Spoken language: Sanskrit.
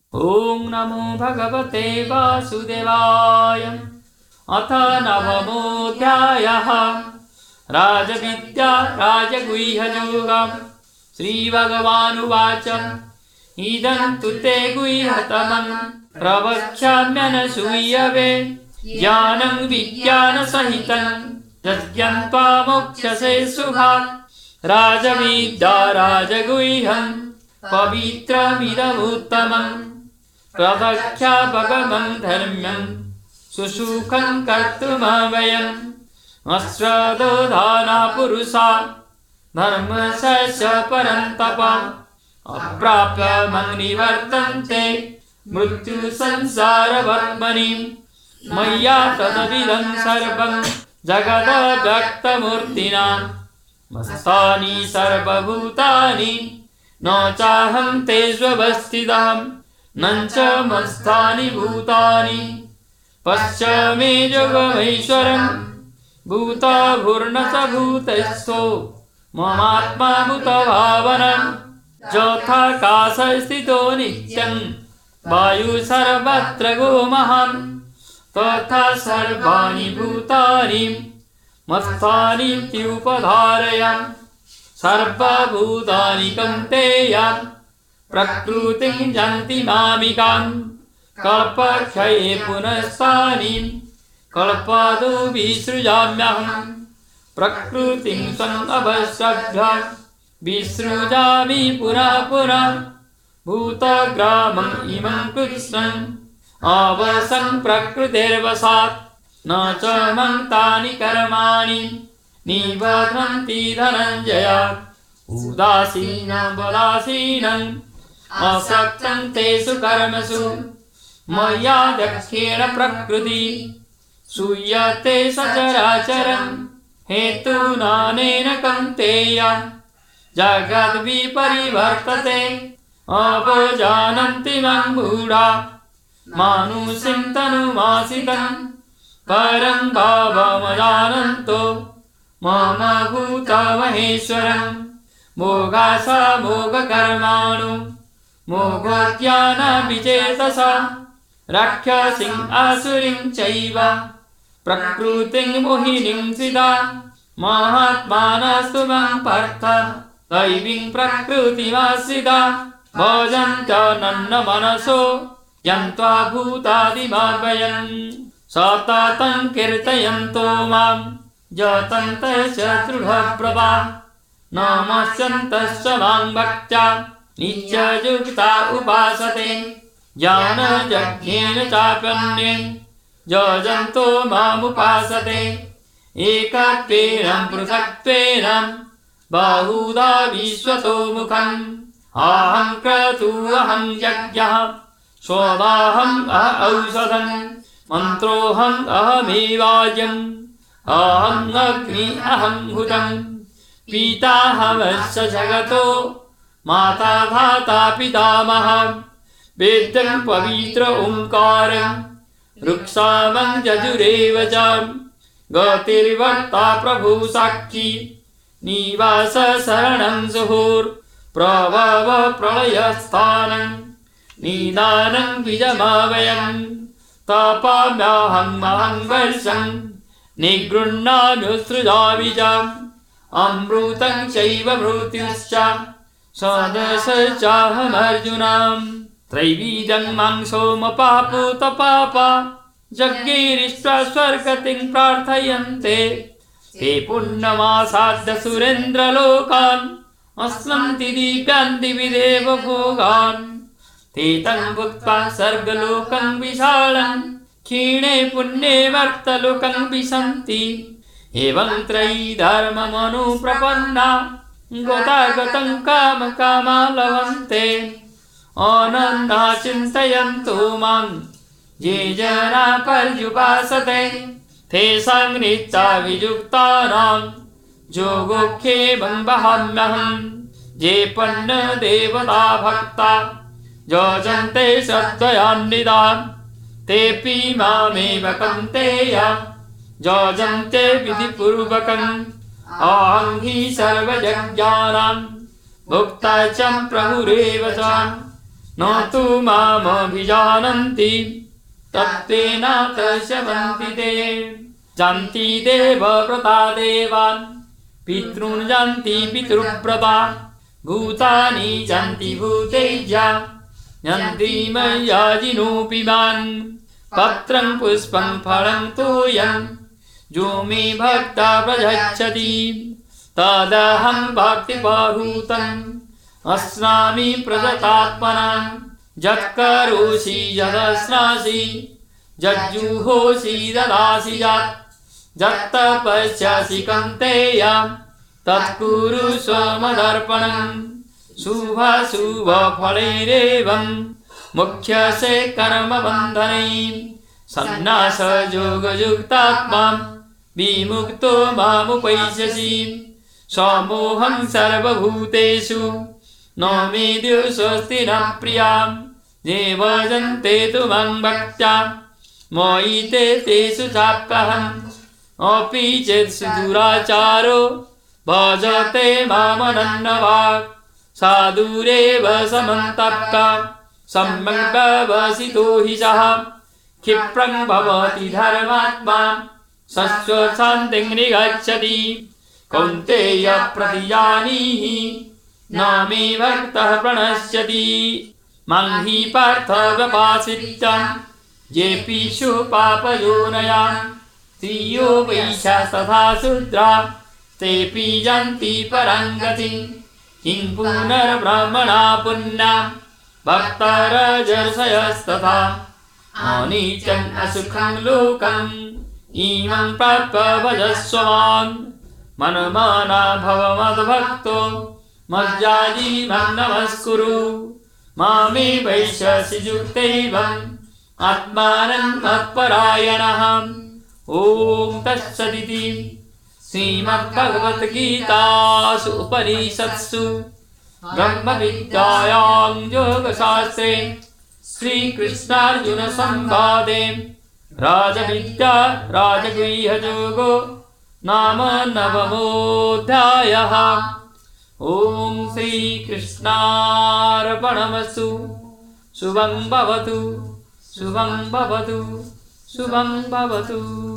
ॐ नमो भगवते वासुदेवाय। अथ नवमोऽध्यायः। राजविद्या राजगुह्ययोगः। श्रीभगवानुवाच इदं तु ते गुह्यतमं प्रवक्ष्याम्यनसूयवे। ज्ञानं विज्ञानसहितं यज्ञन्त्वा मोक्ष्यसे सुखात्। राजविद्या राजगुह्यं पवित्रमिदमुत्तमम्। प्रवक्ष्यामगमं धर्म्यं सुसुखं कर्तुमव्ययम्। अश्रद्धो दाना पुरुषा धर्मस्य परन्तप। अप्राप्य निवर्तन्ते मृत्युसंसारवर्त्मनि। मय्या तदविदं सर्वं जगदव्यक्तमूर्तिना। मस्तानि सर्वभूतानि न चाहं तेष्वस्थितः। न च मस्तानि भूतानि पश्य मे योगमैश्वरम्। भूतभुर्न च भूतस्थो ममात्मा भूतभावनम्। यथाकाशस्थितो नित्यं वायुः सर्वत्र गोमहम्। तथा सर्वाणि भूतानि मत्स्थानीत्युपधारय। सर्वभूतानि कौन्तेय प्रकृतिं यान्ति मामिकाम्। कल्पक्षये पुनस्तानि कल्पादौ विसृजाम्यहम्। प्रकृतिं सन्नभस्यभ्य विसृजामि पुनः पुनः। भूतग्रामम् इमं कृत्स्नम् अवसन् प्रकृतेर्वशात्। न च मन्तानि कर्माणि निबध्नन्ति धनञ्जय। उदासीनवदासीनम् असक्तं तेषु कर्मसु। मया दक्षेण प्रकृति सूयते सचराचरम्। हेतुनानेन कौन्तेय जगद्विपरिवर्तते। अपजानन्ति मां मूढा मानुषीं तनुमाश्रितम्। परं भावमजानन्तो मम भूतमहेश्वरम्। मोघासा मोघकर्माणो मोघज्ञानविचेतसा। राक्षसीं आसुरीं चैव प्रकृतिं मोहिनीं श्रिता। महात्मानस्तु मां पार्थ दैवीं प्रकृतिमाश्रिता। भजन्त्यनन्यमनसो यन्त्वा भूतादिमव्ययम्। सततं कीर्तयन्तो मां यतन्तश्च दृढव्रता। नमस्यन्तश्च मां भक्त्या नित्ययुक्ता उपासते। ज्ञानयज्ञेन चाप्यन्ये यजन्तो मामुपासते। एकत्वेन पृथक्त्वेन बहुधा विश्वतो मुखम्। अहं क्रतुः अहं यज्ञः स्वदाहम् औषधम्। मन्त्रोऽहम् अहमेवायम् अहम् अग्निः अहम् हुतम्। पिताहमस्य जगतो माता धाता पितामहः। वेदं पवित्र ओङ्कारं रुक्सामं यजुरेव च। गतिर्वर्ता प्रभु साक्षी निवास शरणं सुहुर्प्रभव प्रलयस्थानं। निदानं बीजमव्ययम् तपाम्यहं महं वर्षं। निगृह्णाम्युत्सृजामि च अमृतं चैव मृत्युश्च सदसश्चाहमर्जुनम्। त्रैविध्यं मां सोमपापूतपापा यज्ञैरिष्ट्वा स्वर्गतिं प्रार्थयन्ते। ते पुण्यमासाद्य सुरेन्द्रलोकान् अस्नन्ति दिव्यान् दिवि देवभोगान्। ते तं भुक्त्वा स्वर्गलोकं विशालम् क्षीणे पुण्ये वर्तलोकं विशन्ति। एवं त्रयी धर्ममनुप्रपन्ना गतागतं कामकामा लभन्ते। अनन्या चिन्तयन्तो मां ये जना पर्युपासते। तेषां नित्याभियुक्तानां योगक्षेमं वहाम्यहम्। ये पन्नदेवता भक्ता यजन्ते श्रद्धयान्विताः। तेऽपि मामेव कौन्तेय यजन्ते विधिपूर्वकम्। अहं हि सर्वयज्ञानां भोक्ता च प्रभुरेव च। न तु मामभिजानन्ति तत्त्वेन तस्यवन्ति ते जानति देवव्रता देवान् पितॄन् जानति पितृव्रता भूतानि जानति भूतेज्या जानति मय्याजिनोऽपि मान् पत्रं पुष्पं फलं तोयं जो मे भक्ता प्रयच्छति तदहं भक्तिपहूतम् अस्नामि प्रदतात्मना यत्करोषि यदश्नासि यज्जुहोषि ददासि यत्तपस्यासि कौन्तेय तत्कुरु स्वमदर्पणम् शुभाशुभफलैरेवं मुख्यसे कर्मबन्धनै सन्न्यासयोगयुक्तात्मा विमुक्तो मामुपैष्यसि समोहं सर्वभूतेषु न मे स्वस्ति न प्रिया ये भजन्ते तु मां भक्त्या मयि ते तेषु चाप्यहम् अपि चेत् दुराचारो भजते मामनन्यभाक् साधुरेव समन्तप्ता सम्यक् व्यवसितो हि सः क्षिप्रं भवति धर्मात्मा शश्वशान्तिं निगच्छति कौन्तेय प्रतिजानीहि न मे भक्तः प्रणश्यति मां हि पार्थ व्यपाश्रित्य येऽपिषु पापयोनया स्त्रियो वैश्याः तथा शूद्रा तेऽपि यान्ति परां गतिं किं पुनर्ब्रह्मणा पुण्या भक्तरजर्षयस्तथा अनीचं असुखं लोकम् इमं प्राप्य भजस्व मां मनमाना भव मद्भक्तो मज्जाजी मां नमस्कुरु मामे वैश्यसि युक्तैवम् आत्मानं मत्परायणः ॐ तत्सदिति श्रीमद्भगवद्गीतासु उपनिषत्सु ब्रह्मविद्यायां योगशास्त्रे श्रीकृष्णार्जुनसंवादे राजविद्या राजगृह्ययोगो नाम नवमोऽध्यायः। ॐ श्रीकृष्णार्पणमस्तु। शुभं भवतु शुभं भवतु शुभं भवतु।